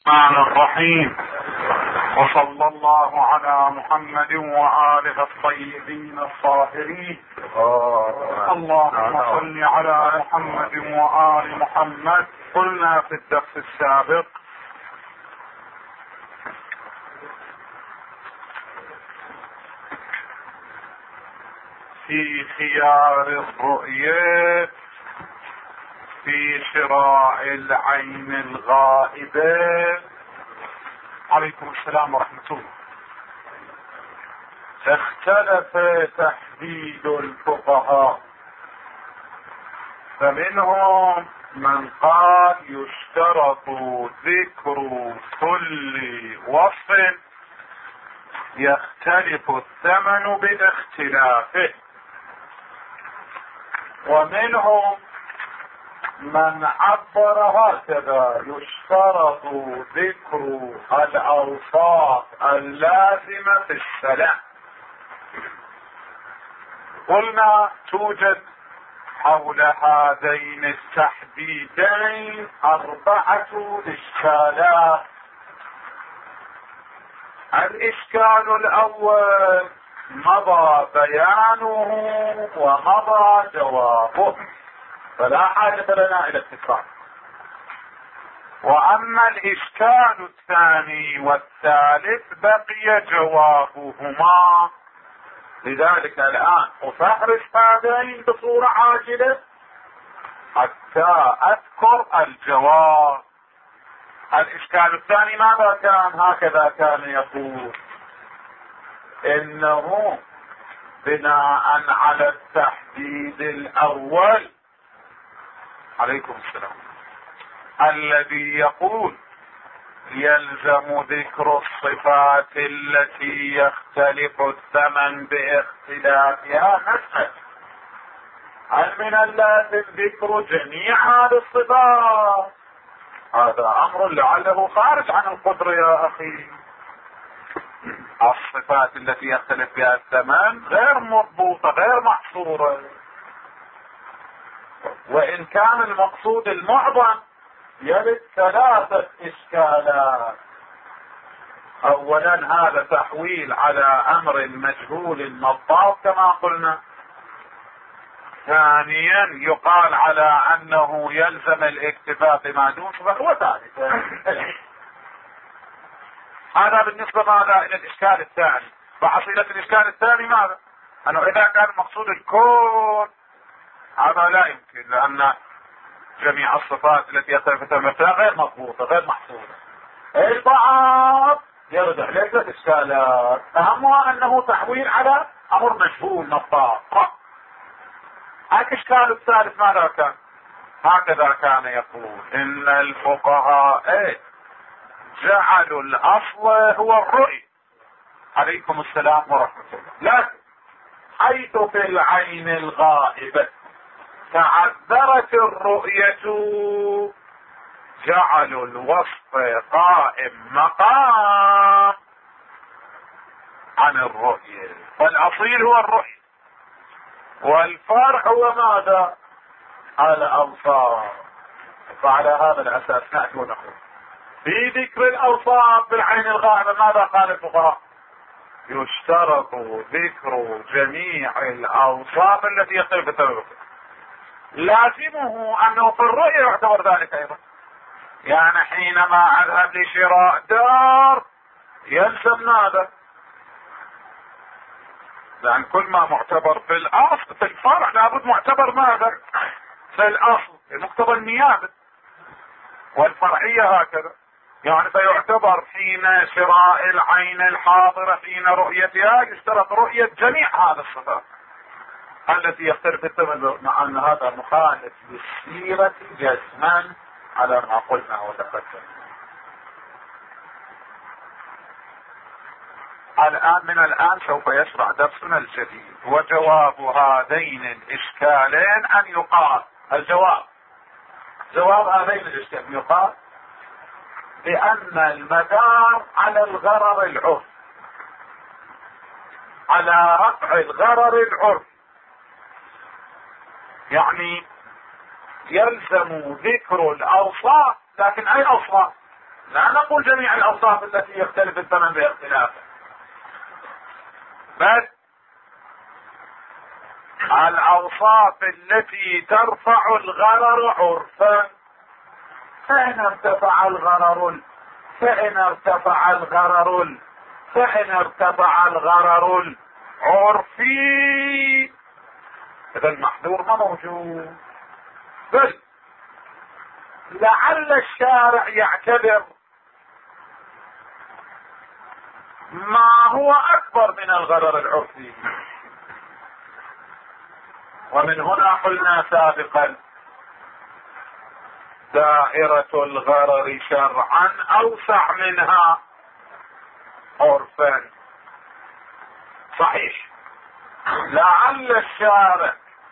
الرحمن الرحيم. وصلى الله على محمد وآله الطيبين الطاهرين. اللهم صل على محمد وآل محمد. قلنا في الدرس السابق في خيار الرؤية في شراء العين الغائبة. عليكم السلام ورحمة الله. اختلف تحديد الفقهاء، فمنهم من قال يشترط ذكر كل وصف يختلف الثمن باختلافه، ومنهم من عبر هكذا: يشترط ذكر الأوصاف اللازمة في السلام. قلنا توجد حول هذين التحديدين 4 إشكالات. الإشكال الأول مضى بيانه ومضى جوابه، فلا حاجة لنا إلى التكرار. وأما الإشكال الثاني والثالث بقي جوابهما، لذلك الآن أفهرس هذين بصورة عاجلة حتى أذكر الجواب. الإشكال الثاني ماذا كان؟ هكذا كان يقول: إنه بناء على التحديد الأول، عليكم السلام، الذي يقول يلزم ذكر الصفات التي يختلف الثمن باختلافها، نسأل: هل من اللازم ذكر جميع هذه الصفات؟ هذا أمر لعله خارج عن القدر يا أخي. الصفات التي يختلف بها الثمن غير مربوطة، غير محصورة، وإن كان المقصود المعظم يرد 3 إشكالات. أولا هذا تحويل على أمر مجهول مضبوط كما قلنا. ثانيا يقال على أنه يلزم الاكتفاء بما دون صفة. وثالثا هذا بالنسبة ماذا إلى الإشكال الثاني. وحصيلة الإشكال الثاني ماذا؟ أنه إذا كان المقصود الكون هذا لا يمكن، لأن جميع الصفات التي يختلف الثمن غير مضبوطة، غير محصورة. البعض يرد عليه 3 إشكالات، أهمها أنه تحويل على أمر مجهول مطاق. الإشكال الثالث ماذا كان؟ هكذا كان يقول: إن الفقهاء جعلوا الأصل هو الرؤية. عليكم السلام ورحمة الله. لكن حيث في العين الغائبة تعذرت الرؤية جعلوا الوصف قائم مقام عن الرؤية، فالأصيل هو الرؤية والفرع هو ماذا؟ الأوصاف. فعلى هذا الأساس نأتي ونقول في ذكر الأوصاف بالعين الغائبة ماذا قال الفقهاء؟ يشترط ذكر جميع الأوصاف التي يختلف الثمن. لازمه أنه في الرؤية يعتبر ذلك أيضا. يعني حينما أذهب لشراء دار يلزم ماذا؟ لأن كل ما معتبر في الأصل في الفرع لابد معتبر ماذا؟ في الأصل مقتضى النيابة، والفرعية هكذا. يعني فيعتبر حين شراء العين الحاضرة حين رؤيتها يشترط رؤية جميع هذه الصفات التي يختلف الثمن، مع أن هذا مخالف للسيرة جزما على ما قلنا وتقدم. من الآن سوف يشرع درسنا الجديد، وجواب هذين الإشكالين أن يقال جواب هذين الإشكالين يقال بأن المدار على الغرر العرفي، على رفع الغرر العرفي. يعني يلزم ذكر الاوصاف، لكن اي اوصاف؟ لا نقول جميع الاوصاف التي يختلف الثمن باختلافه، بل الاوصاف التي ترفع الغرر عرفا. فإن ارتفع الغرر العرفي إذا المحذور ما موجود، بل لعل الشارع يعتبر ما هو أكبر من الغرر العرفي. ومن هنا قلنا سابقا دائرة الغرر شرعا أوسع منها عرفا. صحيح لعل الشارع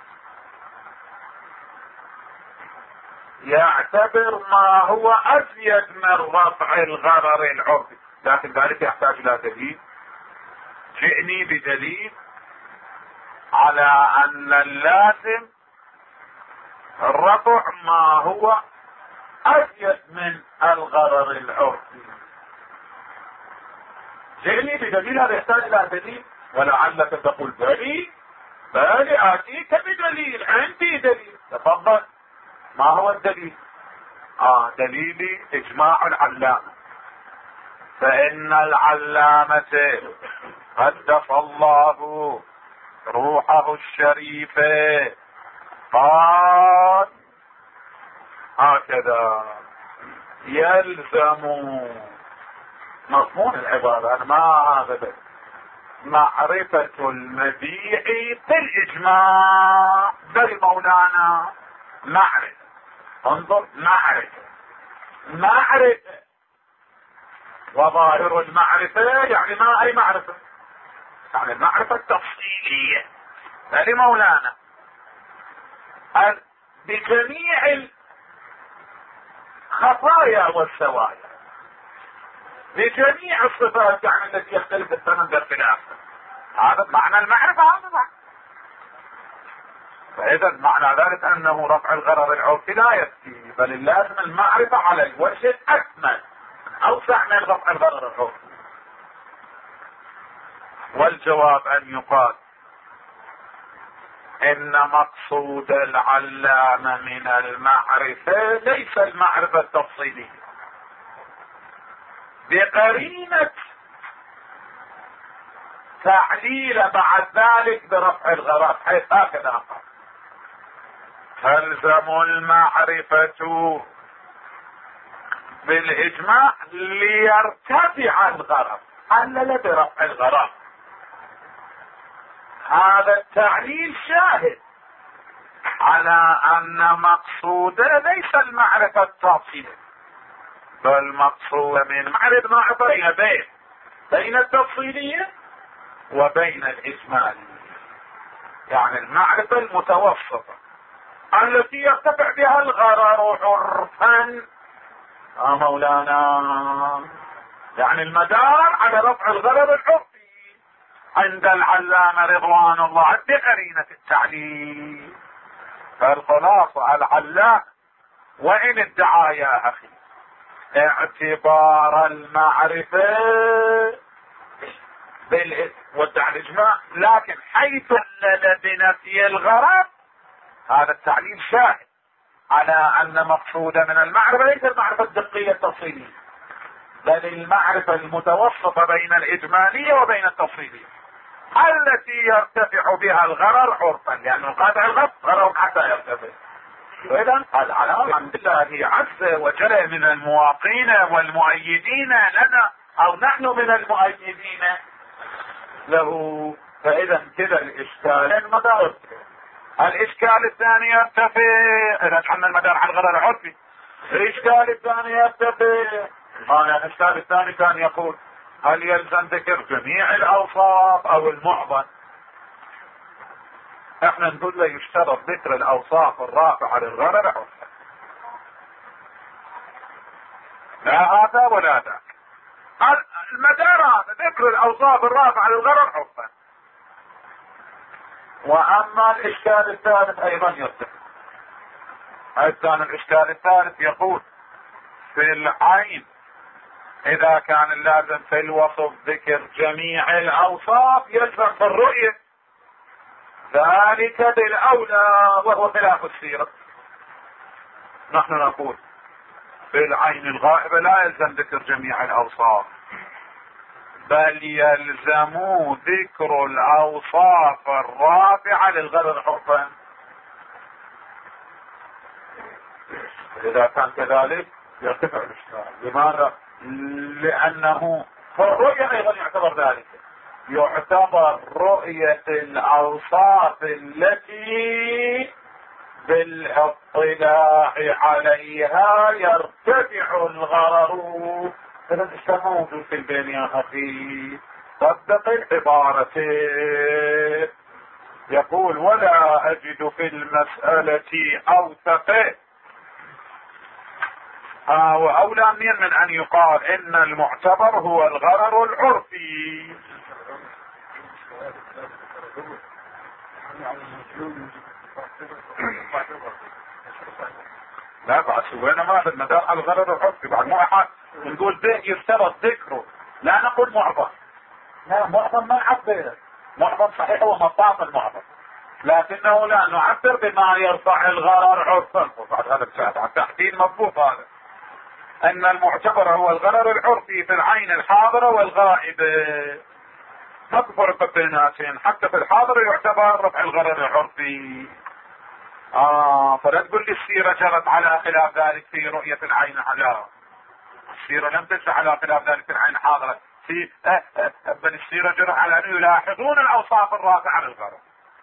يعتبر ما هو أزيد من رفع الغرر العرفي، لكن ذلك يحتاج إلى دليل. جئني بدليل على أن اللازم رفع ما هو أزيد من الغرر العرفي. جئني بدليل، هذا يحتاج إلى دليل. ولعلك تقول بلي آتيك بدليل، عندي دليل. تفضل، ما هو الدليل؟ دليلي إجماع العلامة. فإن العلامة قدس الله روحه الشريفة قال هكذا: يلزم مضمون العبارة، أنا ما هذا معرفة المبيع بالإجماع. بل مولانا معرفة، انظر، معرفة وظاهر المعرفة يعني ما أي معرفة؟ يعني المعرفة التفصيلية. بل مولانا بجميع الخطايا والسوايا، بجميع الصفات يعني التي يختلف الثمن باختلافها، هذا معنى المعرفة. هذا معنى. فإذا معنى ذلك أنه رفع الغرر العرفي لا يكفي، بل اللازم المعرفة على الوجه الأكمل أوسع من رفع الغرر العرفي. والجواب أن يقال إن مقصود العلامة من المعرفة ليس المعرفة التفصيلية، بقرينة تعليل بعد ذلك برفع الغرض، حيث هكذا قال: تلزم المعرفة بالإجماع ليرتفع الغرض، علل برفع الغرض. هذا التعليل شاهد على أن مقصوده ليس المعرفة التفصيلية، بل مقصود من معرفة بين التفصيلية وبين الإجمالية، يعني المعرفة المتوسطة التي يرتفع بها الغرر عرفا. مولانا يعني المدار على رفع الغرر العرفي عند العلامة رضوان الله بقرينة التعليل. فالخلاصة العلامة وإن ادعى يا أخي اعتبار المعرفة وادعى الإجماع، لكن حيث علل بنفي الغرض هذا التعليل شاهد على أن مقصود من المعرفة ليس المعرفة الدقية التفصيلية، بل المعرفة المتوسطة بين الإجمالية وبين التفصيلية التي يرتفع بها الغرر عرفا، لأنه قاطع الغرض غرر حتى يرتفع. وإذا العلامة عند الله عز وجل من المواقين والمؤيدين لنا، أو نحن من المؤيدين له. فإذا كذا الإشكال المدار. الإشكال الثاني يرتفع إذا كان المدار على الغرر العرفي. الإشكال الثاني يرتفع. الإشكال الثاني كان يقول: هل يلزم ذكر جميع الأوصاف أو المعظم؟ احنا نقول له يشترط ذكر الأوصاف الرافعة للغرر عرفا، لا هذا ولا ذاك. المدار هذا ذكر الأوصاف الرافعة للغرر عرفا. وأما الإشكال الثالث أيضا يرتفع. كان الإشكال الثالث يقول: في العين اذا كان اللازم في الوصف ذكر جميع الاوصاف يلزم في الرؤية، ذلك بالاولى وهو خلاف السيرة. نحن نقول في العين الغائبة لا يلزم ذكر جميع الاوصاف، بل يلزم ذكر الاوصاف الرافعة للغرض حقا. اذا كان كذلك يرتفع الاشكال. لماذا؟ لانه في الرؤية ايضا يعتبر ذلك، يعتبر رؤية الاوصاف التي بالاطلاع عليها يرتفع الغرر. هذا الاشكال موجود في البين يا اخي. صدق العبارة، يقول ولا اجد في المسألة اوثق واولى من ان يقال ان المعتبر هو الغرر العرفي. لا بعد سوينا ما بالمدار على الغرر العرفي. بعد مو احد نقول به يفترض ذكره، لا نقول معظم. لا معظم ما نعبر، معظم صحيح هو مطاط المعظم، لكنه لا نعبر بما يرفع الغرر عرفا. وبعد هذا بساعة التحديد مضبوط هذا، ان المعتبر هو الغرر العرفي في العين الحاضرة والغائبة. ما تفرق بيناتهم، حتى في الحاضر يعتبر رفع الغرر العرفي. فلا تقول لي السيرة جرت على خلاف ذلك في رؤية العين. لا، السيرة لم تجر على خلاف ذلك في العين الحاضرة. في بل السيرة جرت على ان يلاحظون الاوصاف الرافعة للغرر.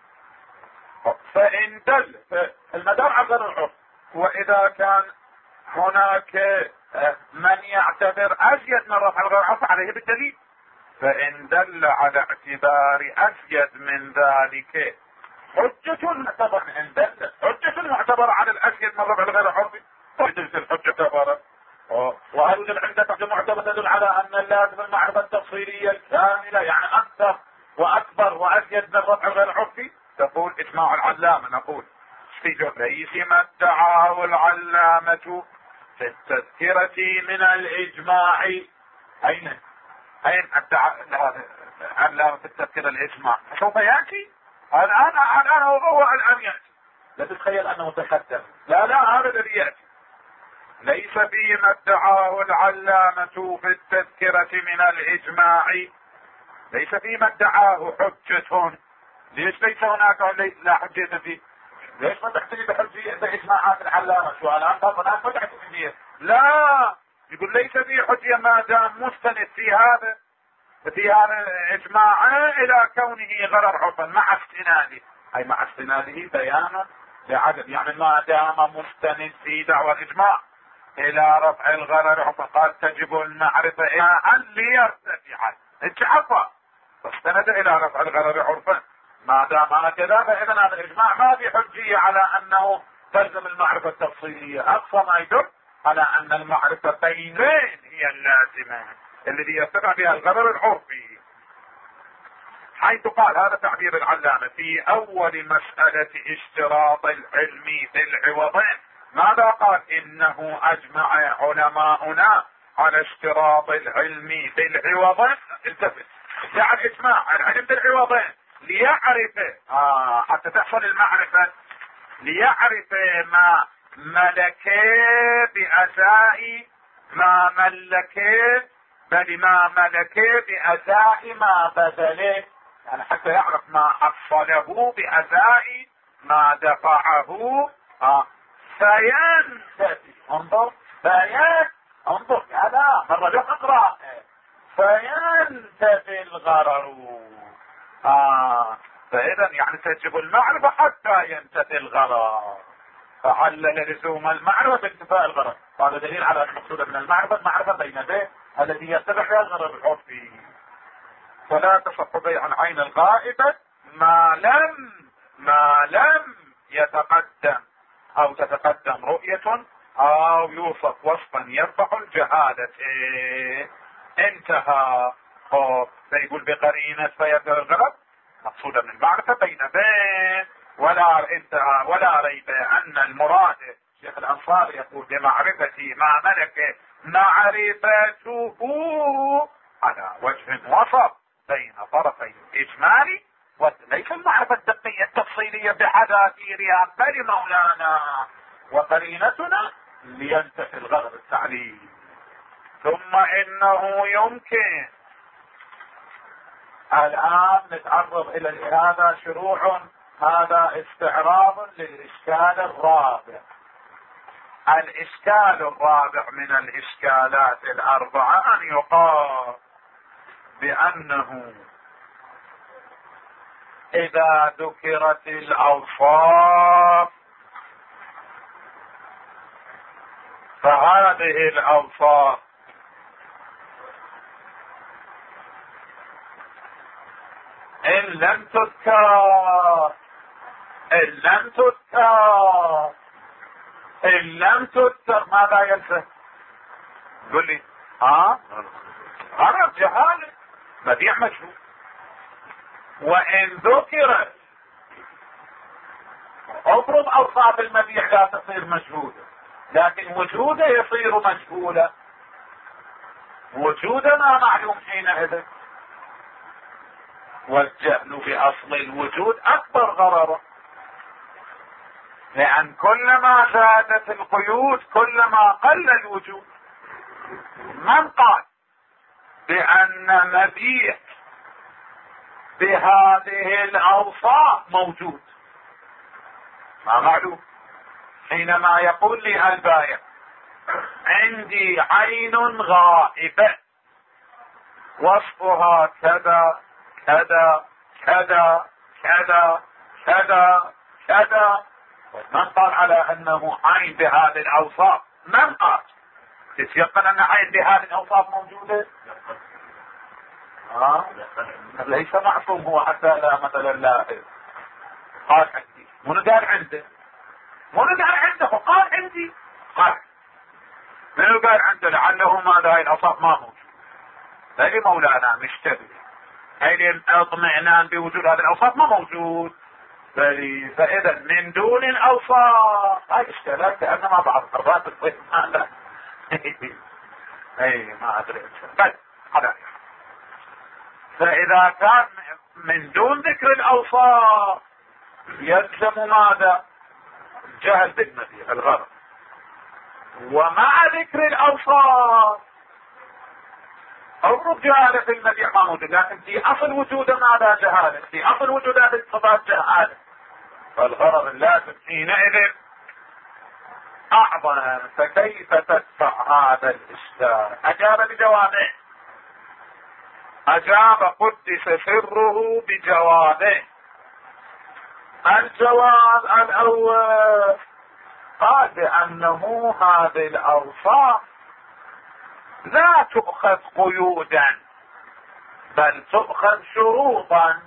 فان دل المدار على الغرر العرفي، واذا كان هناك من يعتبر ازيد من رفع الغرر العرفي عليه بالدليل، فان دل على اعتبار ازيد من ذلك حجة معتبر، ان دل حجة معتبر على الازيد من رفع الغرر العرفي تجد الحجة اعتبارا. وهل عندك حجة معتبر تدل على ان اللازم المعرفة التفصيلية الكاملة يعني اكثر واكبر وازيد من رفع الغرر العرفي؟ تقول اجماع العلامة. نقول ليس ما ادعاه العلامة في التذكرة من الاجماع. اين ادعى العلامة في التذكرة الاجماع؟ سوف ياتي الان هو الان ياتي. لا تتخيل انه تقدم، لا هذا الذي ياتي. ليس فيما ادعاه العلامة في التذكرة من الاجماع، ليس فيما ادعاه حجة. ليش ليس هناك لا حجة فيه؟ ليش ما تحتاج بحجية باجماعات العلامة؟ شو الان هناك ما تحتاج فيه؟ لا، يقول ليس فيه حجة ما دام مستند في هذا الاجماع الى كونه غرر عرفا مع استناده. اي مع استناده بيانا لعدد، يعني ما دام مستند في دعوى الاجماع الى رفع الغرر عرفا قال تجب المعرفة ان ليرتفع اتحفى، فاستند الى رفع الغرر عرفا. ما دام هكذا فاذا هذا الاجماع ما في حجية على انه تلزم المعرفة التفصيلية. اقصى ما يدل على ان المعرفة بينين هي اللازمة الذي يرتفع بها الغرر العرفي، حيث قال هذا تعبير العلامة في اول مسألة اشتراط العلم في العوضين. ماذا قال؟ انه اجمع علماؤنا على اشتراط العلم في العوضين. التفت، جاء الاجماع العلم في العوضين ليعرف حتى تحصل المعرفة، ليعرف ما ملك بأزاء ما ملك، بل ما ملك بأزاء ما بذله، يعني حتى يعرف ما حصله بأزاء ما دفعه. فينتفي، انظر بيان، انظر هذا مرة اقرأ، فينتفي الغرر. فإذا يعني تجب المعرفة حتى ينتفي الغرر، فعلل لزوم المعرفة بانتفاء الغرر. هذا دليل على المقصود من المعرفة بين بين الذي يتبع بها الغرر العرفي. فلا تصح بيع العين الغائبة ما لم يتقدم او تتقدم رؤية او يوصف وصفا يرفع الجهالة. انتهى. فيقول بقرينة فيبدأ الغرض مقصودا من المعرفة بين بين ولا انتهى ولا ريب ان المراد. شيخ الانصاري يقول بمعرفة ما ملك معرفته على وجه وسط بين طرفي الاجمالي، وليس المعرفة الدقية التفصيلية بحذافيرها، بل مولانا وقرينتنا لينتهي الغرض التعليم. ثم انه يمكن الان نتعرض الى هذا شروع، هذا استعراض للاشكال الرابع. الاشكال الرابع من الاشكالات الاربعة ان يقال بانه اذا ذكرت الاوصاف فهذه الاوصاف ان لم تذكر ماذا يلزم؟ قل لي غرض جهالة بديع مجهول. وان ذكرت افرض اوصاف المبيع لا تصير مجهولة، لكن وجوده يصير مجهولا، وجودنا معلوم حينئذ، والجهل باصل الوجود اكبر غرضا، لان كلما زادت القيود كلما قل الوجود. من قال بان مبيع بهذه الاوصاف موجود؟ ما معلوم. حينما يقول لي البائع عندي عين غائبة وصفها كذا كذا كذا كذا كذا كذا، من قال على انه عين بهذه الاوصاف؟ من قال؟ تتيقن ان عين بهذه الاوصاف موجودة؟ ليس معصوم هو حتى لا مثلا لا قال عندي، منو قال عنده؟ منو قال عنده؟ قال عندي. قال منو قال عنده؟ لعله ماذا هاي الاوصاف ما موجود. فلي مولانا مشتبه، هاي اطمئنان بوجود هذه الاوصاف ما موجود. فاذا من دون الاوصاف هاي اشتغلت كانما بعض مرات الضيف ماذا اي ما ادري بس هذا. فاذا كان من دون ذكر الاوصاف يلزم ماذا؟ جهل بالمبيع الغرض. ومع ذكر الاوصاف او جهاله في المبيع ما موجود، لكن في اصل وجوده ماذا؟ جهاله. في اصل وجود هذه الصفات جهاله، فالغرض اللازم حينئذ اعظم. فكيف تدفع هذا الاشكال؟ اجاب بجوابه، اجاب قدس سره بجوابه. الجواب الاول قال بانه هذه الاوصاف لا تؤخذ قيودا بل تؤخذ شروطا.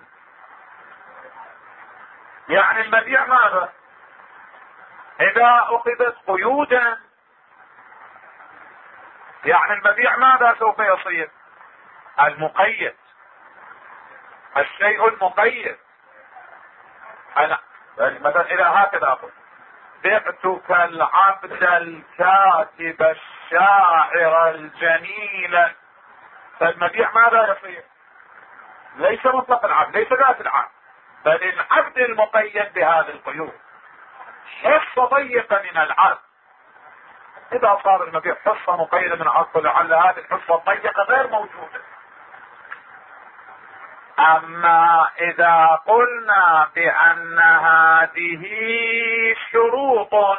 يعني المبيع ماذا؟ اذا اخذت قيودا يعني المبيع ماذا سوف يصير؟ المقيد، الشيء المقيد. انا مثلا اذا هكذا اقول بعتك العبد الكاتب الشاعر الجميل، فالمبيع ماذا يصير؟ ليس مطلق العبد، ليس ذات العبد، بل العبد المقيد بهذه القيود، حصة ضيقة من العبد. اذا صار المبيع حصة مقيدة من العبد لعل هذه الحصة الضيقة غير موجودة. اما اذا قلنا بان هذه شروط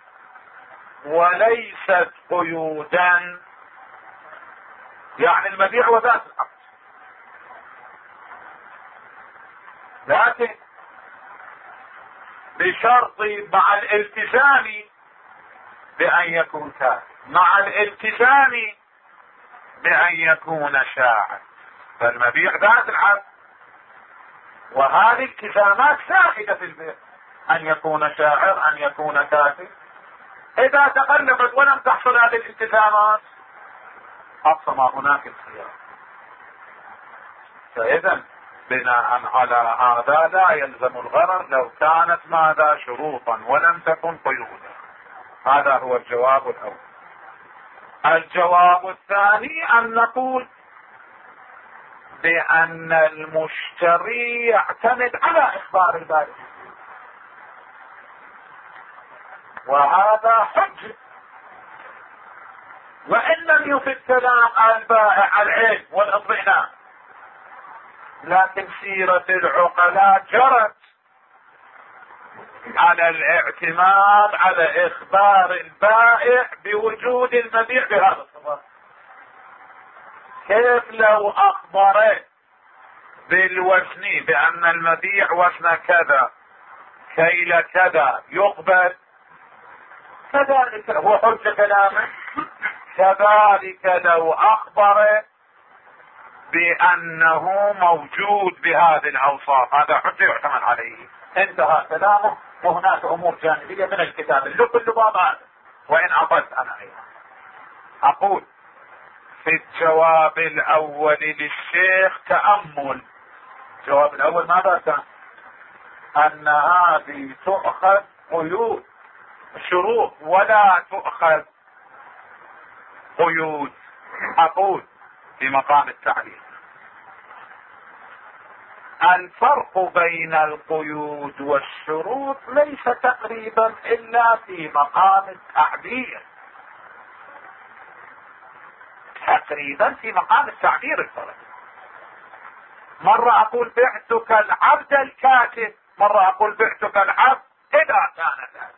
وليست قيودا يعني المبيع وذات العقد، لكن بشرط مع الالتزام بان يكون كاتب، مع الالتزام بان يكون شاعر، فالمبيع ذات العقد. وهذه التزامات سائدة في البيع، ان يكون شاعر ان يكون كاتب. اذا تقلبت ولم تحصل هذه الالتزامات اقصى ما هناك الخيار. فاذا بناء على هذا لا يلزم الغرر لو كانت ماذا؟ شروطا ولم تكن قيودا. هذا هو الجواب الاول. الجواب الثاني أن نقول بأن المشتري يعتمد على إخبار البائع، وهذا حجة، وإن لم يفد كلام البائع العلم والاطمئنان، لكن سيرة العقلاء جرت على الاعتماد على إخبار البائع بوجود المبيع بهذا الصفة. كيف لو أخبر بالوزن بأن المبيع وزن كذا كيل كذا يقبل، كذلك هو حجة كلامه. كذلك لو أخبر بأنه موجود بهذه الأوصاف، هذا حجة يعتمد عليه. انتهى كلامه، وهناك أمور جانبية من الكتاب اللب اللباب هذا، وإن أطلت أنا أيضا أقول في الجواب الأول للشيخ تأمل. الجواب الأول ماذا كان؟ أن هذه تؤخذ قيود شروط ولا تؤخذ قيود. أقول في مقام التعليل الفرق بين القيود والشروط ليس تقريبا إلا في مقام التعبير، تقريبا في مقام التعبير الفرق. مرة أقول بعتك العبد الكاتب، مرة أقول بعتك العبد إذا كان ذلك.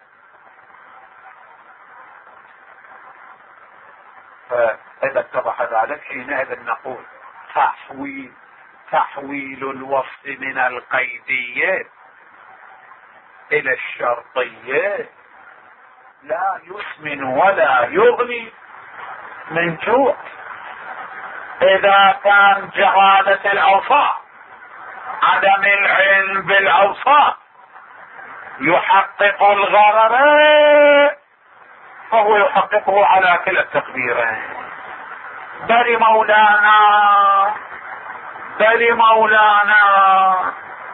فإذا اتضح ذلك حينئذ نقول تحويل الوصف من القيدية إلى الشرطية لا يسمن ولا يغني من جوع. إذا كان جهالة الأوصاف، عدم العلم بالأوصاف يحقق الغرر، فهو يحققه على كلا التقديرين. بل مولانا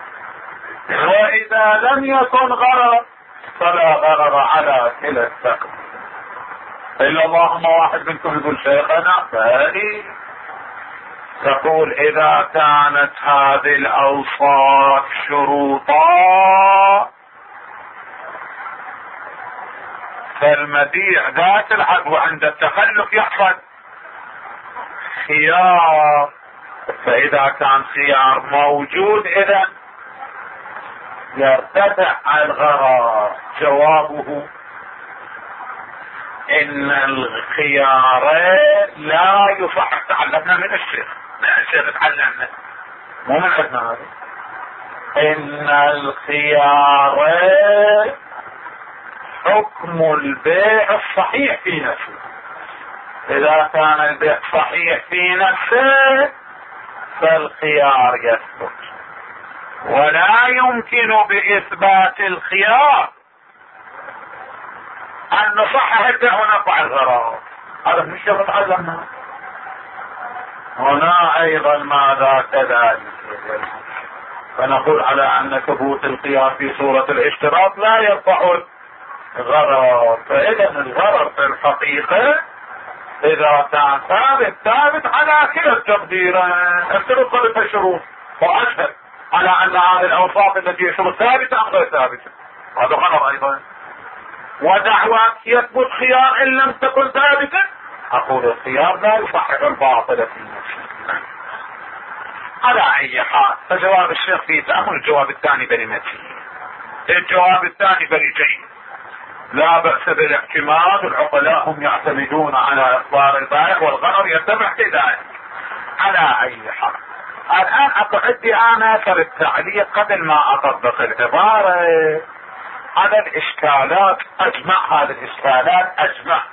وإذا لم يكن غرر فلا غرر على كلا التقدير. إلا اللهم واحد منكم يقول شيخنا فهذه تقول إذا كانت هذه الأوصاف شروطا فالمبيع ذات العدوى عند التخلف يحصل خيار، فإذا كان خيار موجود إذن يرتفع الغرر. جوابه إن الخيار لا يصح. تعلمنا من الشيخ تعلمنا مو من عندنا هذا. إن الخيار حكم البيع الصحيح في نفسه. إذا كان البيع صحيح في نفسه فالخيار يثبت، ولا يمكن بإثبات الخيار أن نصحح البيع ونرفع الغرار. هذا مش تعلمنا هنا أيضا ماذا كذلك. فنقول على أن ثبوت الخيار في صورة الاشتراط لا يرفع الغرر. فإذا الغرر في الحقيقة إذا كان ثابت على كلا التقديرين. الشروط ثلاثة شروط، وأشهد على أن هذه الأوصاف التي هي شروط ثابتة أم غير ثابتة، هذا غرر أيضا. ودعواك يثبت خيار إن لم تكن ثابتة، أقول الخيار لا يصحح الباطل في نفسه. على أي حال فجواب الشيخ فيه تأمل. الجواب الثاني بني متين، الجواب الثاني بني جيد، لا بأس بالاعتماد. العقلاء هم يعتمدون على إخبار البائع والغرر يتبع في ذلك. على أي حال الآن أقعد أنا كالتعليق قبل ما أطبق العبارة على الإشكالات. أجمع هذه الإشكالات أجمع.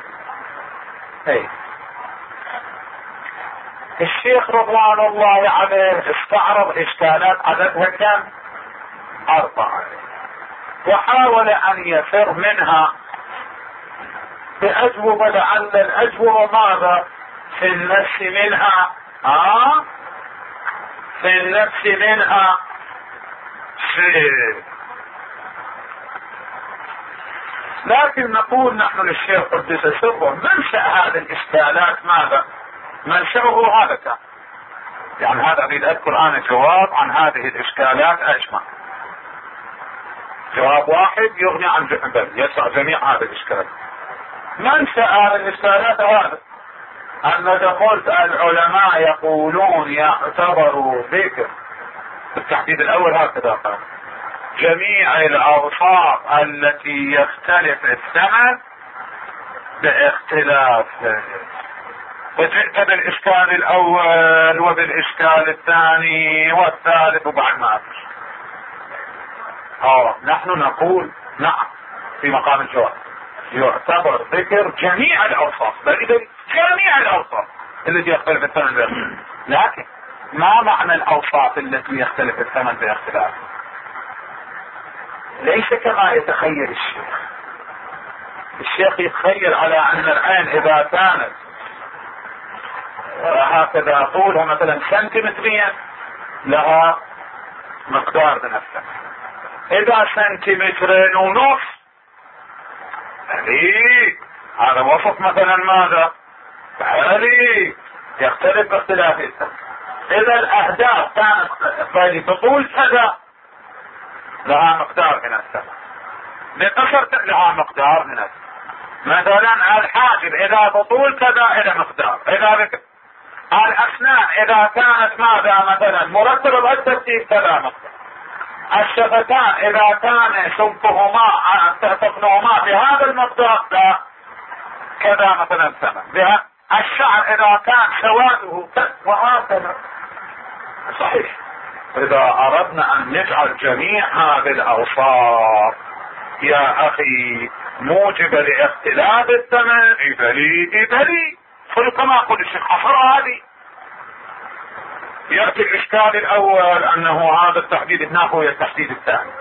الشيخ رضوان الله عليه استعرض إشكالات عددها كم؟ 4، وحاول أن يفر منها بأجوبة لعل الأجوبة ماذا في النفس منها في النفس منها شيء. لكن نقول نحن للشيخ قدس سره منشأ هذه الإشكالات ماذا؟ منشأه هذا كان. يعني هذا أريد أذكر أنا جواب عن هذه الإشكالات أجمع. جواب واحد يغني عن يسع جميع هذه الإشكالات. منشأ هذه الإشكالات هذا أنك قلت العلماء يقولون يعتبر ذكر بالتحديد الأول هكذا قال جميع الأوصاف التي يختلف الثمن باختلاف. وجئت بالإشكال الأول وبالإشكال الثاني والثالث وبعد ما أفش. نحن نقول نعم في مقام الجواب يعتبر ذكر جميع الأوصاف، بل إذا جميع الأوصاف التي يختلف الثمن باختلاف. لكن ما معنى الأوصاف التي يختلف الثمن باختلاف؟ ليس كما يتخيل الشيخ يتخيل على أن العين إذا كانت هكذا طولها مثلا سنتيمتريا لها مقدار بنفسها، إذا سنتيمترين ونص هذا وصف مثلا ماذا؟ يختلف باختلاف الثمن. إذا الأهداف كانت بطول كذا لها مقدار من الثمن، بقصر لها مقدار من الثمن. مثلا الحاجب إذا بطول كذا إلى مقدار، إذا بكر الأسنان إذا كانت ماذا مثلا مرتبة بالترتيب كذا مقدار. الشفتان إذا كان سمكهما تفنهما بهذا المقدار كذا مثلا ثمن. الشعر إذا كان سواده وهكذا. صحيح. إذا أردنا أن نجعل جميع هذه الأوصاف يا أخي موجبة لاختلاف الثمن إبلي كما قل الشيخ حصر هذه. يأتي الإشكال الأول أنه هذا التحديد يتنافى التحديد الثاني،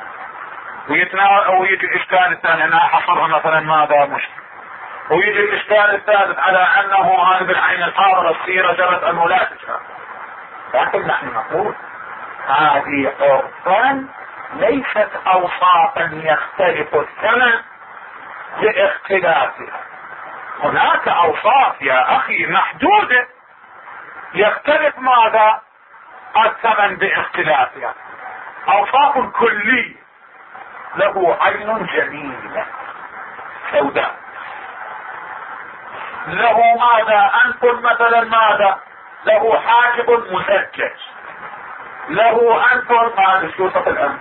ويجي الإشكال الثاني أنها حصرها مثلا ماذا مشكل، ويجي الإشكال الثالث على أنه هذا بالعين الحاضرة السيرة جرت أنه لا تجرى. لكن نحن نقول هذه عرفا ليست أوصافا يختلف الثمن باختلافها. هناك أوصاف يا أخي محدودة يختلف ماذا؟ الثمن باختلافها. أوصاف كلية، له عين جميلة سوداء، له ماذا أنف مثلا ماذا؟ له حاجب مسجج، له أنف ماذا شوطة الأنف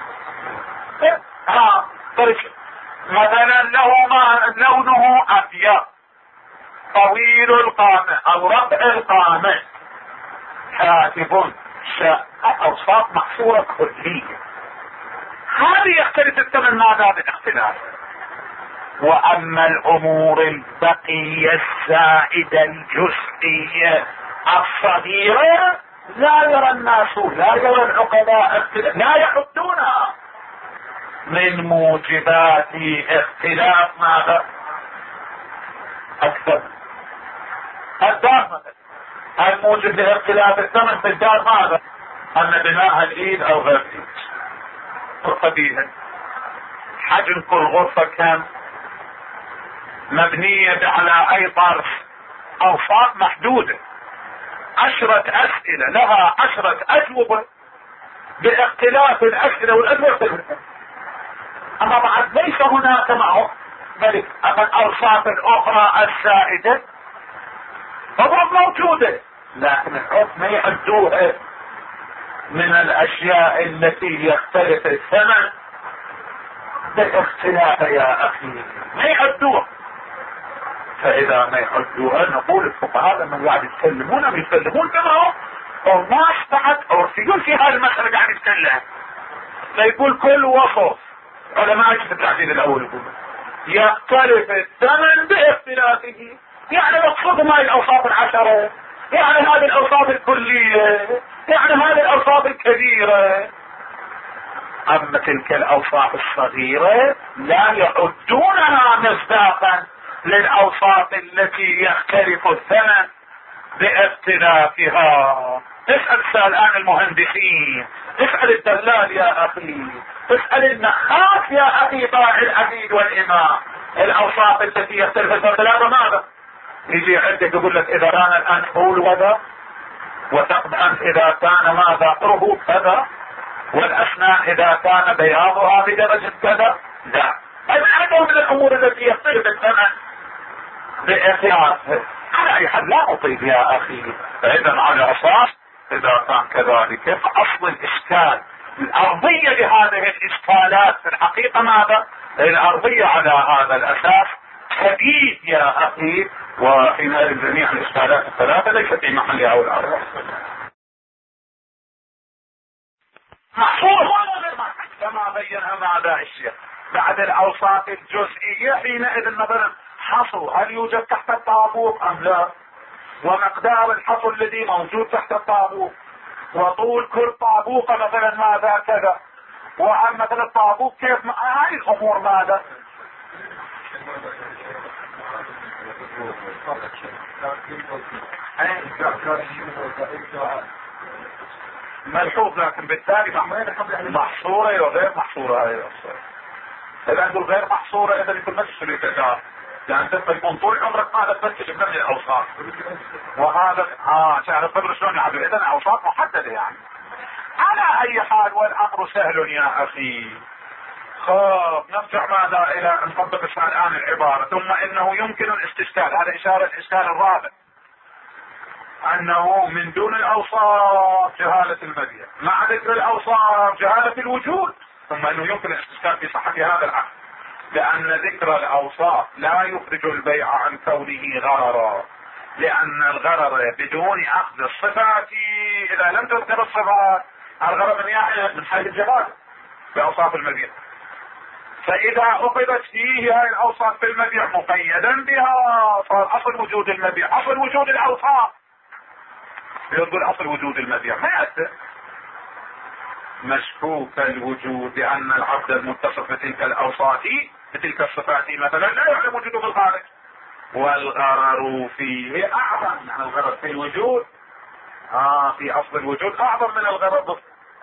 مثلا له لونه أبيض طويل القامة أو ربع القامة، كاتب أوصاف محصورة كلية. هذه يختلف الثمن ماذا بالاختلاف. وأما الأمور البقية الزائدة الجزئية الصغيرة لا يرى الناس، لا يرى العقلاء، لا يحدونها من موجبات اختلاف ماذا أكثر. الدار مثلا الموجب لاختلاف الثمن في الدار ماذا؟ أن بناء الإيد أو غير إيد. قبيلا حجم كل غرفة كم؟ مبنية على أي طرف، أوصاف محدودة، 10 أسئلة لها 10 أجوبة باختلاف الأسئلة والأجوبة. أما بعد ليس هناك معه بل أما الأوصاف الأخرى السائدة فهو موجودة، لكن العرف ما يعدوها من الأشياء التي يختلف الثمن باختلاف يا أخي، ما يعدوها. فإذا ما يعدوها نقول الفقهاء لما قاعد يتكلمون بيتكلمون كما هو أو ناس تحت عرفيون في هذه المسألة قاعد يتكلم. فيقول كل وصف علماء في التعديل الأول يقول يختلف الثمن باختلافه، يعني مقصود ما الأوصاف 10، يعني هذه الأوصاف الكلية، يعني هذه الأوصاف الكبيرة. أما تلك الأوصاف الصغيرة لا يعدونها مصداقا للأوصاف التي يختلف الثمن باختلافها. اسأل الآن المهندسين اسأل الدلال يا اخي، اسأل النخاس يا اخي، طاع العبيد والامام. الاوصاف التي يختلف الثلاثة ماذا؟ يجي عندك يقول لك اذا كان الانف طول وذا، وثقب انف اذا كان ماذا قرب كذا، والاسنان اذا كان بياضها بدرجة كذا. لا، هذا عندهم من الامور التي يختلف الثمن باختلاف. على اي حد لا اطيب يا اخي. فاذا على اساس اذا كان كذلك فاصل الاشكال الارضية لهذه الاشكالات في الحقيقة ماذا؟ الارضية على هذا الاساس شديد يا اخي، وحينئذ جميع الاشكالات الثلاثة ليست في محلها او الارض محصور ولا غير محصور كما بينها مع الشيخ. بعد الاوصاف الجزئية حينئذ مثلا حصر هل يوجد تحت الطابوق ام لا، ومقدار الحصر الذي موجود تحت الطابوق، وطول كل طابوقة مثلا ماذا كذا، وعن مثلا الطابوق كيف هاي الامور ماذا. ملحوظ، لكن بالتالي محصورة وغير محصورة. هاي اذا نقول غير محصورة اذا يكون نفس الاتجاه، يعني انت يكون طول عمرك ماذا تفكر بنفس الاوصاف، وهذا شعر الصبر شلون يعني اذا اوصاف محددة يعني. على اي حال والامر سهل يا اخي. خب نرجع ماذا الى نطبق الان العبارة. ثم انه يمكن الاستشكال، هذا اشارة الاشكال الرابع، انه من دون الاوصاف جهالة المبيع، مع ذكر الاوصاف جهالة الوجود. ثم انه يمكن الاستشكال في صحة هذا العقد، لان ذكر الاوصاف لا يخرج البيع عن كونه غررا، لان الغرر بدون اخذ الصفات، اذا لم تذكر الصفات الغرر من حيث الجهالة باوصاف المبيع. فاذا اخذت فيه هاي الاوصاف في المبيع مقيدا بها، صار اصل وجود المبيع اصل وجود الاوصاف. يقول اصل وجود المبيع ما يأثر. مشكوك الوجود لان العبد المتصف بتلك الاوصاف بتلك الصفات مثلا لا يعلم وجوده في الخارج، والغرر فيه اعظم. يعني الغرر في الوجود في اصل الوجود اعظم من الغرر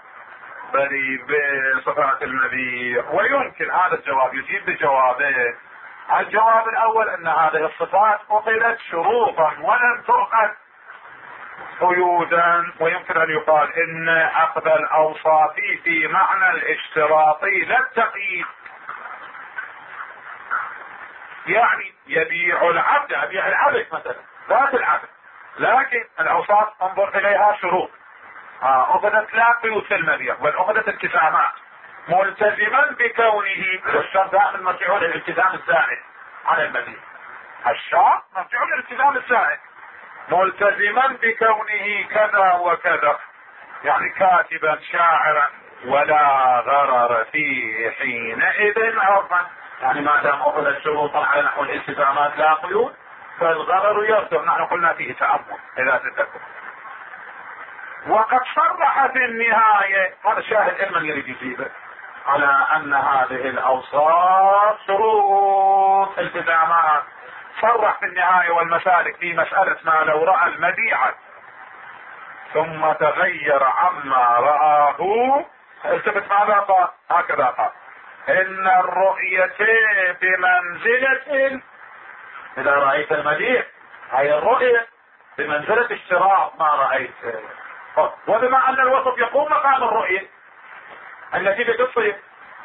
بصفات المبيع. ويمكن هذا الجواب يجيب بجوابين. الجواب الاول ان هذه الصفات اخذت شروطا ولم تؤخذ قيودا، ويمكن ان يقال ان اخذ الاوصاف في معنى الاشتراطي لا التقييد. يعني يبيع العبد، يبيع العبد مثلا ذات العبد، لكن الاوصاف انظر اليها شروط. اخذت لا قيود في المبيع بل اخذت التزامات، ملتزما بكونه الشرط دائما مرجعون للالتزام الزائد على المبيع. الشرط مرجعون للالتزام الزائد، ملتزما بكونه كذا وكذا، يعني كاتبا شاعرا ولا غرر فيه حينئذ عرفا. يعني ما دام اخذت شروطا على نحو الالتزامات لا قيود فالغرر يرتب. نحن قلنا فيه تأمل اذا تذكر. وقد صرح في النهاية، هذا شاهد علما يريد يجيبه، على ان هذه الاوصاف شروط التزامات. صرح في النهاية والمسالك في مسألة ما لو رأى المبيع ثم تغير عما رآه التفت ماذا قال؟ هكذا قال ان الرؤيتين بمنزلة، اذا رأيت المبيع هي الرؤية بمنزلة اشتراط ما رأيت، وبما ان الوصف يقوم مقام الرؤية التي بتصير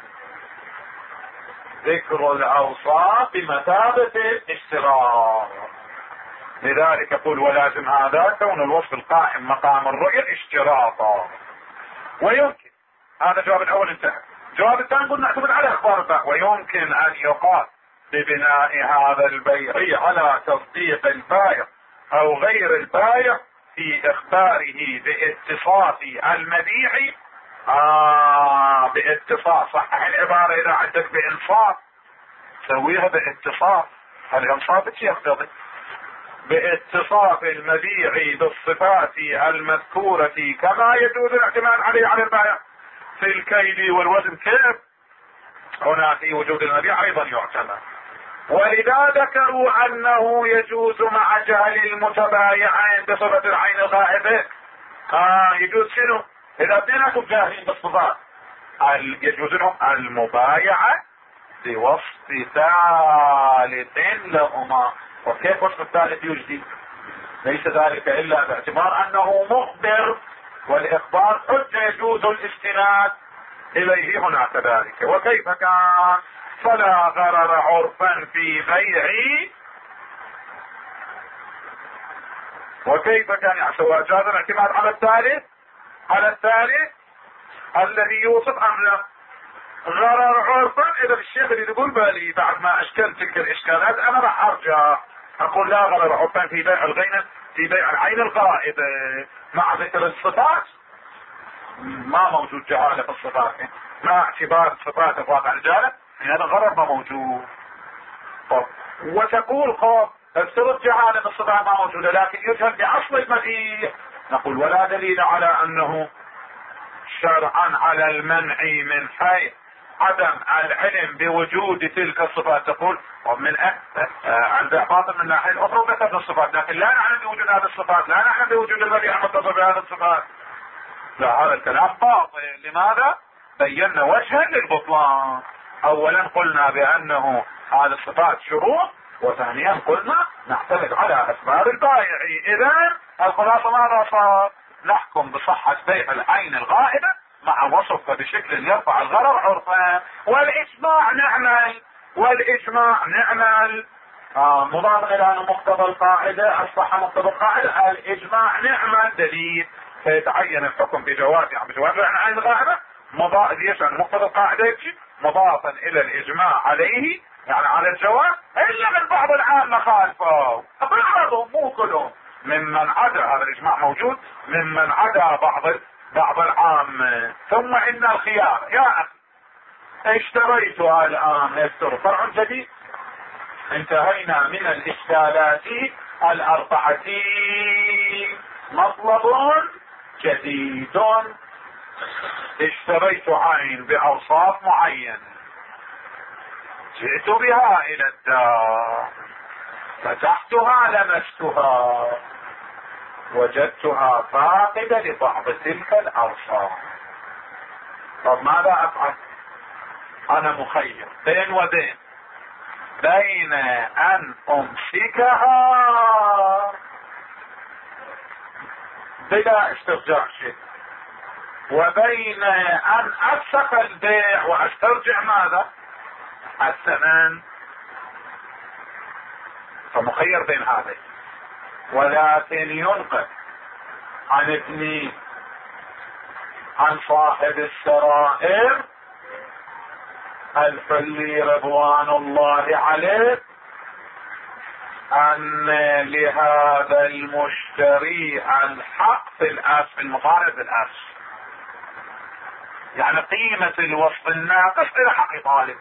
ذكر الاوصاف بمثابة الاشتراط. لذلك يقول ولازم هذا كون الوصف القائم مقام الرؤية اشتراطا. ويمكن هذا الجواب الاول انتهى. الجواب الثاني قلنا نعتمد على اخبار البائع. ويمكن ان يقال ببناء هذا البيع على تصديق البائع او غير البائع في اخباره باتصاف المبيع باتصاف. صحح العبارة اذا عندك بانصاف سويها باتصاف. الانصاف ايش يقتضي؟ باتصاف المبيع بالصفات المذكورة كما يجوز الاعتماد عليه على البائع في الكيل والوزن. كيف؟ هنا في وجود المبيع ايضا يعتمد. ولذا ذكروا انه يجوز مع جهل المتبايعين بصفة العين الغائبة. يجوز شنو؟ اذا اثنيناتهم جاهلين بالصفات يجوز لهم المبايعة بوصف ثالث لهما. وكيف وصف الثالث يجدي؟ ليس ذلك الا باعتبار انه مخبر، والاخبار حجة يجوز الاستناد اليه هنا كذلك. وكيف كان؟ فلا غرر عرفا في بيعي. وكيف كان يعني سواء جاز الاعتماد على الثالث الذي يوصف ام لا؟ غرر عرفا. اذا الشيخ اللي يقول بالي بعد ما اشكلت تلك الاشكالات انا راح ارجع اقول لا غرر عرفا في بيع الغينة، في بيع العين الغائبة مع ذكر الصفات ما موجود جهالة في الصفات، مع اعتبار صفات الواقع الجالة هذا غرر ما موجود. وتقول خوف افترض جهالة الصفات ما موجودة لكن يجهل باصل المبيع، نقول ولا دليل على انه شرعا على المنع من حيث عدم العلم بوجود تلك الصفات. تقول ومن عند باطل من ناحية اخرى ذكرت الصفات لكن لا نعلم بوجود هذه الصفات، لا نعلم بوجود المبيع المتصف بهذه الصفات. لا، هذا الكلام باطل. لماذا؟ بينا وجها للبطلان. اولا قلنا بانه هذه الصفات شروط، وثانيا قلنا نعتمد على اسباب البائع. اذا الخلاصة ماذا صار؟ نحكم بصحة بيع العين الغائبة مع وصفه بشكل يرفع الغرر عرفا. والاجماع نعمل مضاف الى مقتضى القاعدة. اصبح مقتضى القاعدة الاجماع نعمل دليل فيتعين الحكم بجواز العين الغائبة يشعر مقتضى القاعدة يجي مضافا الى الاجماع عليه يعني على الجواز، الا من بعض العامة خالفوا بعضهم مو كلهم، ممن عدا هذا الاجماع موجود ممن عدا بعض العامة. ثم ان الخيار يا اخي اشتريتها الان يفتر فرع جديد، انتهينا من الاشكالات الاربعة. مطلب جديد، اشتريت عين باوصاف معينة، جئت بها الى الدار، فتحتها لمستها وجدتها فاقدة لبعض تلك الاوصاف. طب ماذا افعل؟ انا مخير بين وبين، بين ان امسكها بلا استرجاع شيء وبين ان افسخ البيع واسترجع ماذا؟ الثمن. فمخير بين هذين. ولكن ينقل عن صاحب السرائر الحلي رضوان الله عليه ان لهذا المشتري الحق في الأصل، في المقارنة بالأصل، يعني قيمة الوصف الناقص الى حق طالب.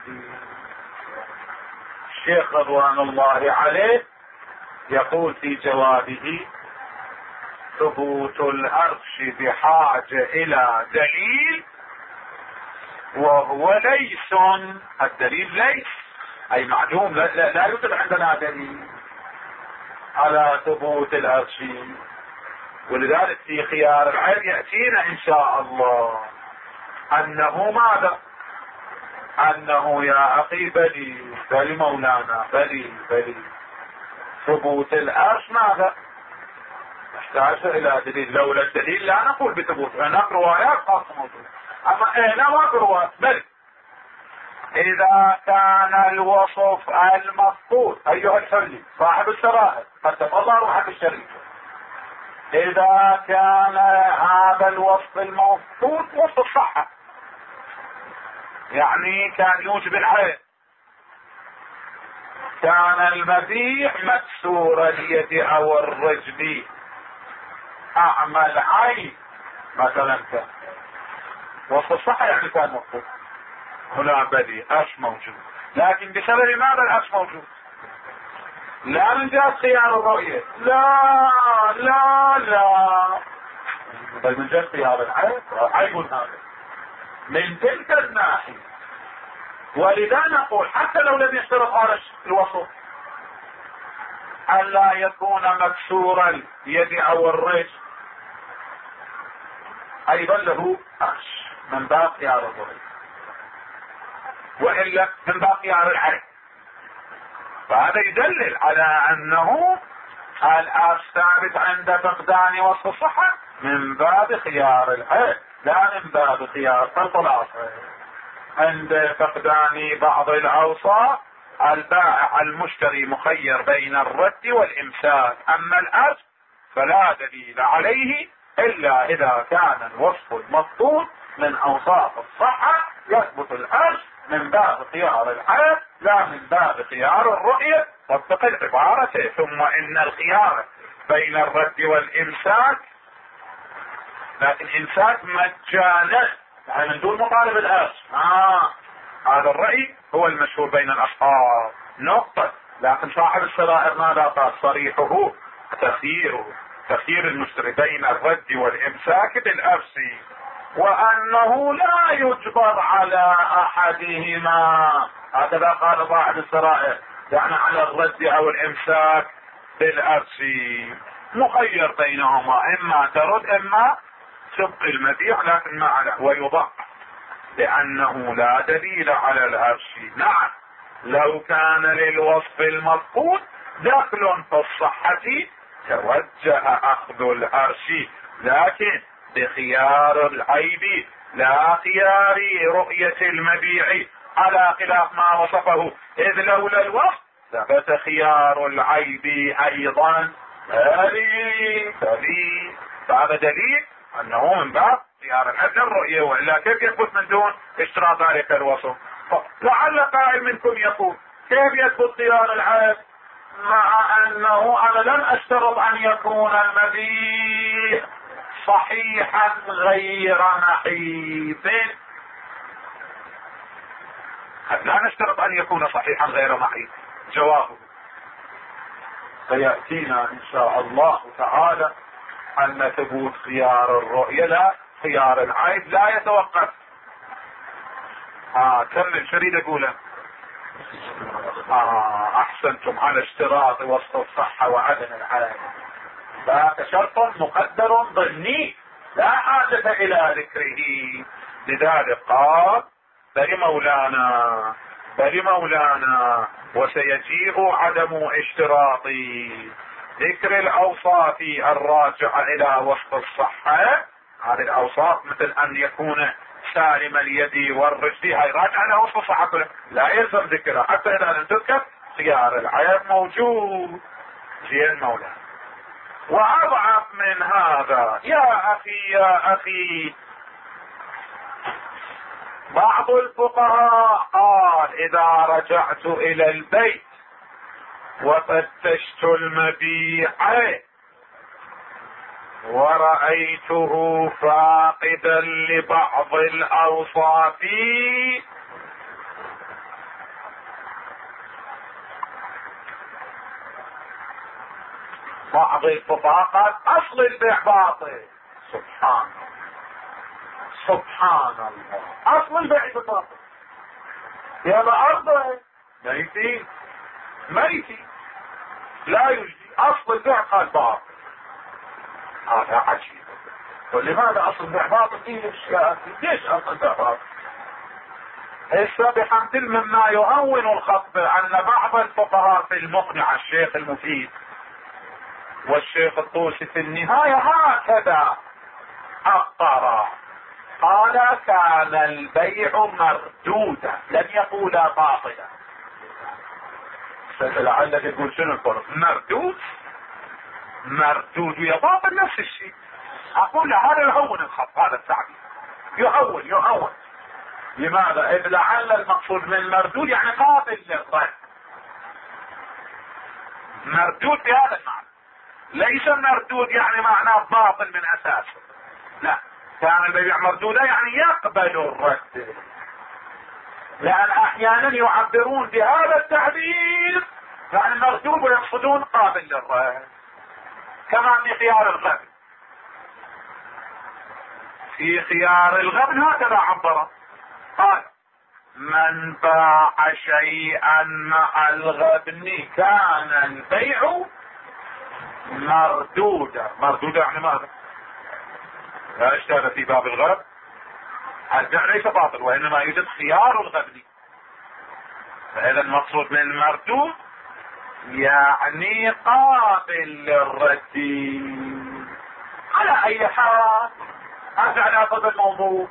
الشيخ رضوان الله عليه يقول في جوابه ثبوت العرش بحاجة الى دليل وهو ليس، الدليل ليس اي معلوم، لا يوجد عندنا دليل على ثبوت العرش. ولذلك في خيار العين يأتينا ان شاء الله انه ماذا؟ انه يا اخي بلي مولانا بلي ثبوت العرش ماذا؟ نحتاج الى دليل. لولا الدليل لا نقول بثبوت. هناك روايات خاصة موجودة، اما هنا ما في روايات. بل اذا كان الوصف المفقود ايها الحلي صاحب السرائر قد الله روحك الشريف، اذا كان هذا الوصف المفقود وصف الصحة يعني كان يوجب العين، كان المبيع مكسور اليد او الرجل اعمى العين مثلا، كان وصف الصحة يعني كان مفقود. هنا بدي اش موجود، لكن بسبب ماذا الاش موجود؟ لا من جهة خيار الرؤية، لا بل من جهة خيار العيب، عيب هذا من تلك الناحية. ولذا نقول حتى لو لم يشترط هذا الوصف ألا يكون مكسور اليد او الرجل ايضا له ارش من باب خيار الرؤية، والا من باب خيار العين. فهذا يدلل على انه الارش ثابت عند فقدان وصف الصحة من باب خيار العين لا من باب خيار الخلاصة. عند فقدان بعض الاوصاف البائع المشتري مخير بين الرد والامساك، اما الارش فلا دليل عليه الا اذا كان الوصف المفقود من اوصاف الصحة يثبت الارش من باب خيار العين لا من باب خيار الرؤية. واتقل عبارته ثم ان الخيار بين الرد والامساك، لكن امساك مجانا يعني من دون مطالب الارش. هذا الرأي هو المشهور بين الاصحاب نقطة. لكن صاحب السرائر ماذا قال؟ صريحه تخيير المشتري بين الرد والامساك بالارش، وانه لا يجبر على احدهما. هكذا قال صاحب السرائر، يعني على الرد او الامساك بالارش مخير بينهما، اما ترد اما تبقي المبيع، لكن ما على ويضع لانه لا دليل على الارش. نعم لو كان للوصف المفقود دخل في الصحة توجه اخذ الارش، لكن بخيار العيب لا خيار رؤية المبيع، على خلاف ما وصفه، اذ لولا الوصف ثبت خيار العيب ايضا. هذا دليل انه من باب خيار العيب الرؤية، والا كيف يثبت من دون اشتراط ذلك الوصف؟ لعل قائل منكم يقول كيف يثبت خيار العيب مع انه انا لم اشترط ان يكون المبيع صحيحا غير نحيف؟ لا نشترط ان يكون صحيحا غير نحيف. جوابه سيأتينا ان شاء الله تعالى ان ثبوت خيار الرؤية لا خيار العيب لا يتوقف. كمل شريد اقوله. احسنتم على اشتراط وصف الصحة وعدم العيب، ذاك شرط مقدر ضمني لا حاجة الى ذكره. لذلك قال بل مولانا وسيجيء عدم اشتراط ذكر الاوصاف الراجعة الى وصف الصحة. هذه الاوصاف مثل ان يكون سالم اليد والرجل، هاي راجعة الى وصف الصحة لا يلزم ذكرها حتى اذا لم تذكر خيار العيب موجود. زين مولانا. واضعف من هذا يا اخي بعض الفقهاء قال اذا رجعت الى البيت وفتشت المبيع ورأيته فاقدا لبعض الاوصاف بعض الفقهاء قال اصل البيع باطل. سبحان الله اصل البيع باطل. يا الارض ميتي لا يجدي، اصل البيع قال باطل. هذا عجيب. ولماذا اصل البيع باطل؟ فيه اشكال. ليش اصل البيع باطل؟ هسه بحمد مما يهون الخطب ان بعض الفقهاء في المقنع الشيخ المفيد والشيخ الطوسي في النهاية هكذا أقرأ، قال كان البيع مردودا، لم يقول باطلا. لعلك يقول شنو الفرق؟ مردود ويا باطل نفس الشيء. اقول له هذا يهون الخط، هذا التعبير يهون. لماذا؟ إذ لعل المقصود من مردود يعني قابل للرد، مردود بهذا المعنى، ليس مردود يعني معناه باطل من اساسه. لا، كان البيع مردودا يعني يقبل الرد، لان احيانا يعبرون بهذا التعبير يعني مردود ويقصدون قابل للرد، كما في خيار الغبن. في خيار الغبن هكذا عبر، قال من باع شيئا مع الغبن كان البيع مردودا. يعني ماذا؟ لا اشكال في باب الغبن. البيع ليس باطل، وانما يوجد خيار الغبن. فاذا المقصود من المردود يعني قابل للرد. على اي حال ارجع لاخذ الموضوع.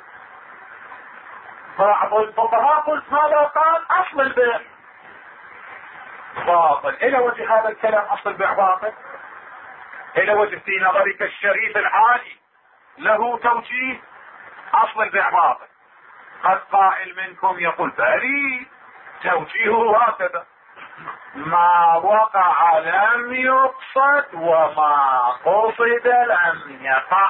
بعض الفقهاء قلت ماذا قال؟ اصل البيع باطل. الى وجه هذا الكلام اصل البيع باطل؟ الى وجه في نظرك الشريف العالي له توجيه اصل البيع باطل؟ قد قائل منكم يقول بلي توجيهه هكذا: ما وقع لم يقصد وما قصد لم يقع.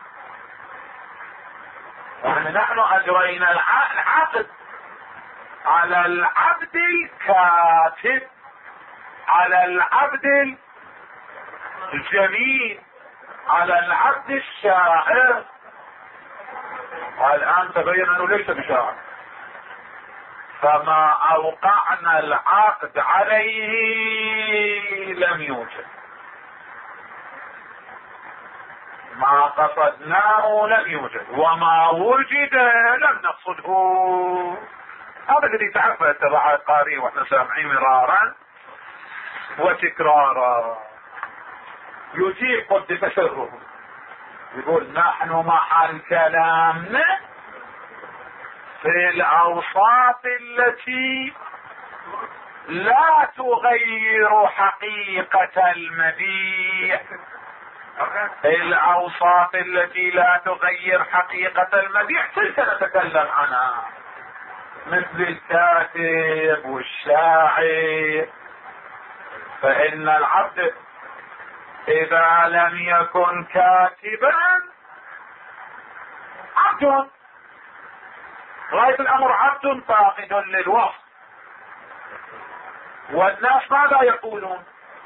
نحن اجرينا العقد على العبد الكاتب، على العبد الجميل، على العبد الشاعر. والان تبين انه ليس بشاعر، فما اوقعنا العقد عليه لم يوجد، ما قصدناه لم يوجد، وما وجد لم نقصده. هذا الذي تعرفه تبع القارئ واحنا سامعين مرارا وتكرارا. يجيب قد سره، يقول نحن محل كلامنا في الاوصاف التي لا تغير حقيقة المبيع. الاوصاف التي لا تغير حقيقة المبيع تلك نتكلم عنها، مثل الكاتب والشاعر. فان العبد اذا لم يكن كاتبا عبد، غاية الامر عبد فاقد للوصف. والناس ماذا يقولون؟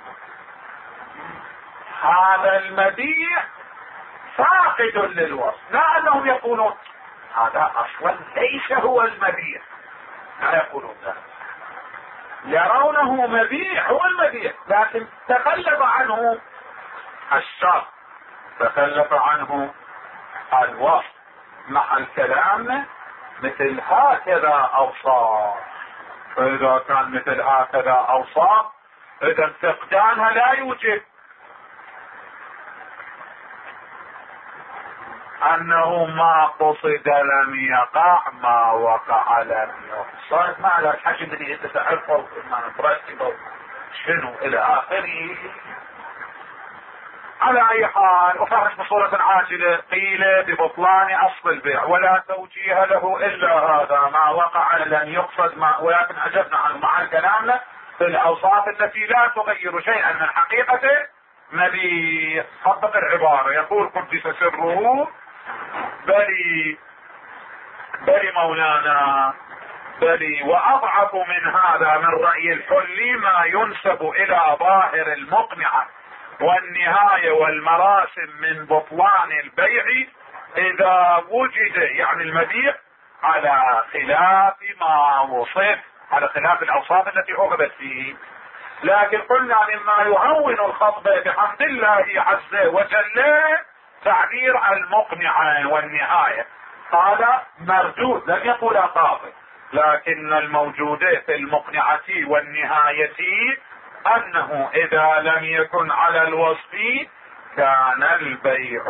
هذا المبيع فاقد للوصف، لا انهم يقولون هذا اصلا ليس هو المبيع، لا يقولون ذلك. يرونه مبيع، هو المبيع، لكن تخلف عنه الشرط، تخلف عنه الوصف. مع الكلام مثل هكذا اوصاف، فاذا كان مثل هكذا اوصاف اذا فقدانها لا يوجب انه ما قصد لم يقع، ما وقع لم يقصد. ما لا الحكي اللي انت تعرفه ما نترتبه شنو الى اخره. على اي حال وفرش بصورة عاجلة قيل ببطلان اصل البيع ولا توجيه له الا هذا: ما وقع لم يقصد ما. ولكن اجبنا عن مع كلامنا في الاوصاف التي لا تغير شيئا من حقيقته مبيع. طبق العبارة، يقول قدس سره: بلي مولانا بلي. واضعف من هذا من رأي الحلي ما ينسب الى ظاهر المقنعة والنهاية والمراسم من بطلان البيع اذا وجد، يعني المبيع، على خلاف ما وصف، على خلاف الاوصاف التي اخذت فيه. لكن قلنا مما يهون الخطبة بحمد الله عز وجل تعبير المقنعة والنهاية. قال مردود، لم يقول قاضي، لكن الموجود في المقنعة والنهاية انه اذا لم يكن على الوصف كان البيع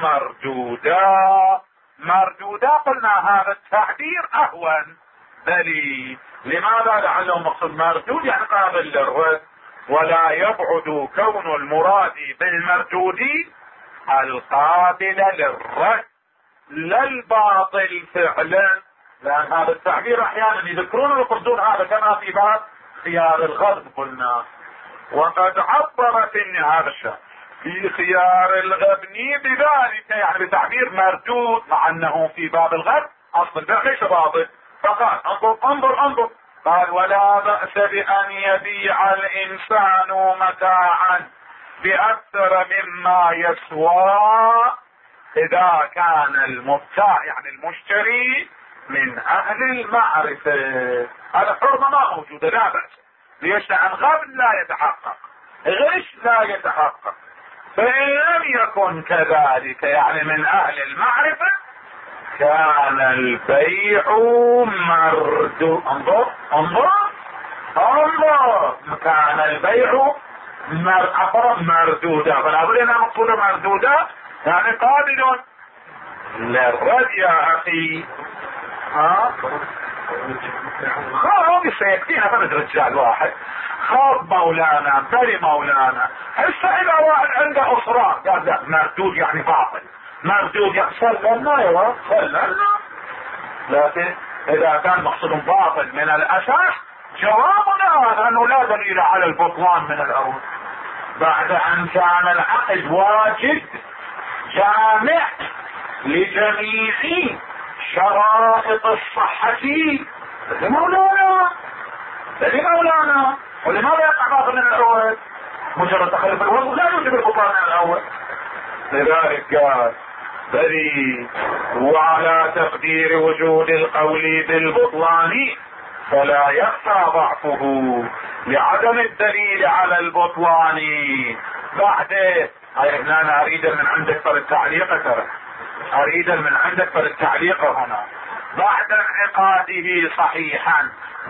مردودا. قلنا هذا التعبير اهون. بل لماذا؟ لعله مقصود مردود يعني قابل للرد، ولا يبعد كون المراد بالمردود القابل للرد لا الباطل فعلا. لان هذا التعبير احيانا يذكرون ويقصدون هذا كما في باب خيار الغرب قلنا. وقد عبرت هذا الشيء في خيار الغبني بذلك، يعني بتعبير مردود، مع انه في باب الغرب اصل البيع ليس باطل. فقال انظر قال: ولا بأس بأن يبيع الانسان متاعا بأكثر مما يسوى اذا كان المبتاع يعني المشتري من اهل المعرفة. هذا حرمة ما موجودة، لا بأس. ليش؟ لأن غبن لا يتحقق، غش لا يتحقق. فإن لم يكن كذلك يعني من أهل المعرفة كان البيع مردود. انظر كان البيع مردودا. فلا بد ان مقصود مردودا يعني قابل للرد يا اخي. خلاص سيكفينا فرد رجال واحد. خاض مولانا بلي مولانا. هسه اذا واحد عنده اصرار قال لا مردود يعني باطل، مردود يعني سلمنا يا سلمنا، لكن اذا كان مقصود باطل من الاساس جوابنا انه لا دليل على البطلان من الاول بعد ان كان العقد واجد جامع لجميع شرائط الصحة. لمولانا ولماذا يقع باطل من الاول؟ مجرد تخلف الوضع لا يوجب البطلان من الاول. لذلك قال بلي وعلى تقدير وجود القول بالبطلان فلا يخفى ضعفه لعدم الدليل على البطلان. بعد انا اريد من عندك فالتعليق ترى اريد من عندك فالتعليق هنا بعد انعقاده صحيحا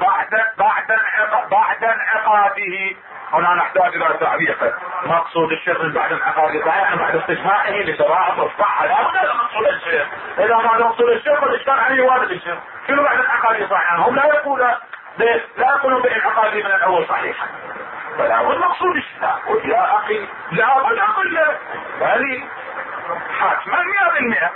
بعد انعقاده هنا نحتاج الى تعليق. مقصود الشيخ من بعد انعقاده صحيحا بعد استجماعه لشرائط الصحة. لا هذا مقصود الشيخ. اذا ما مقصود الشيخ والاشكال عليه والد الشيخ شنو بعد انعقاده صحيحا؟ هم لا يقولون بانعقاده من الاول صحيحا. فلا هو المقصود الشيخ يا اخي لا بد اقول لك هذه حتما 100%.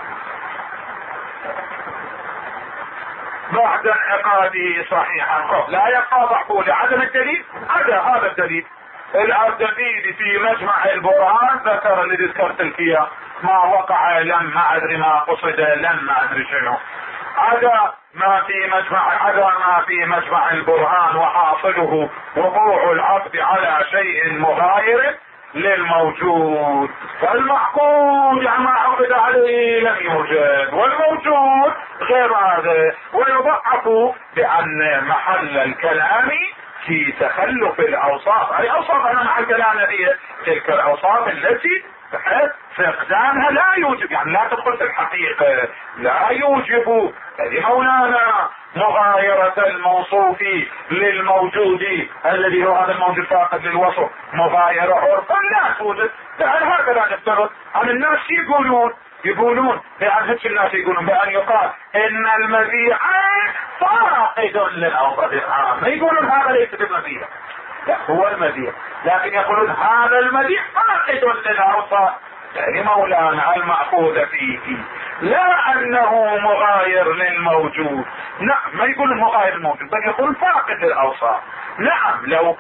بعد انعقاده صحيحا لا يبقى ضعفه لعدم الدليل. هذا الدليل الدليل في مجمع البرهان ذكر اللي ذكرت الفيها ما وقع لما ادري ما قصد لما ادري شنو. هذا ما في مجمع البرهان وحاصله وقوع العقد على شيء مغاير للموجود. فالمعقول يعني ما عقد عليه لم يوجد والموجود غير هذا. ويضعف بأن محل الكلام في تخلف الاوصاف. اي اوصاف انا محل كلام هي تلك الاوصاف التي فقدانها لا يوجب يعني لا تدخل في الحقيقة لا يوجب مولانا مغايرة الموصوف للموجود الذي هو هذا الموجود فاقد للوصف مغايرة عرفا لا توجد. لأن هكذا نفترض عن الناس يقولون بأن هيك الناس يقولون بأن يقال إن المبيع فاقد للأوصاف. ما يقولون هذا ليس بالمبيع لا هو المبيع، لكن يقولون هذا المبيع فاقد للأوصاف. يعني مولانا المأخوذ فيه لا انه مغاير للموجود. نعم ما يقول مغاير للموجود بل يقول فاقد للاوصاف. نعم لو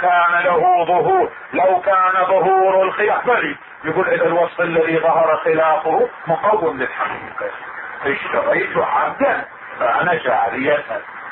كان ظهور الخلاف بل يقول اذا الوصف الذي ظهر خلافه مقوم للحقيقة. اشتريت عبدا فانا جارية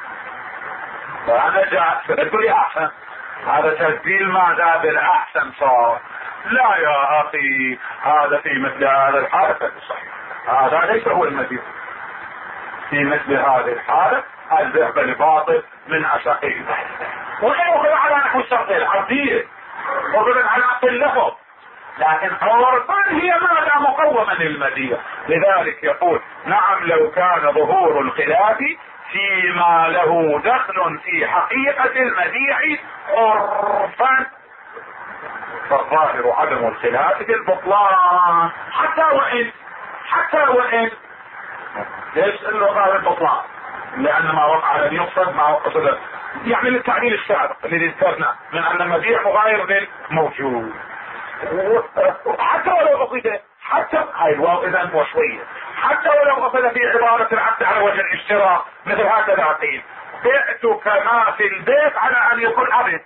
تقول لي احسن هذا تسجيل ماذا بالاحسن صار. لا يا اخي هذا في مثل هذا الحالة صحيح هذا ليس هو المبيع. في مثل هذه الحالة الذهب الباطل من اساقيه وغيره على نحو الشرط العرضية وغيره على اللفظ لكن عرفا هي ماذا مقوما للمبيع. لذلك يقول نعم لو كان ظهور الخلاف فيما له دخل في حقيقة المبيع عرفا فالظاهر عدم الخلاف بالبطلان حتى وإن ليش انه ظاهر البطلان لان ما وقع لم يقصد ما قصد يعني التعليل السابق الذي ذكرنا من ان المبيع مغاير للموجود. حتى ولو قصد حتى هاي الواو اذا وشوية حتى ولو قصد في عبارة العبد على وجه الاشتراك مثل هكذا قيل بعتك ما في البيت على ان يكون عبد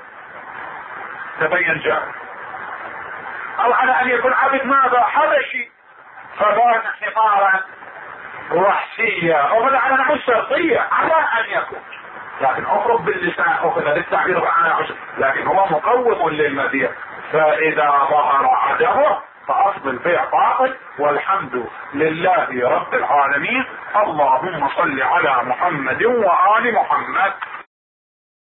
تبين جاء او على ان يكون عبد ماذا حبشي فبان حمارا وحشية او على نحو الشرطية على ان يكون لكن افرض باللسان اخذ للتعبير عن عشر لكن هو مقوم للمبيع. فاذا ظهر عدمه فاصل البيع باطل والحمد لله رب العالمين. اللهم صل على محمد وآل محمد.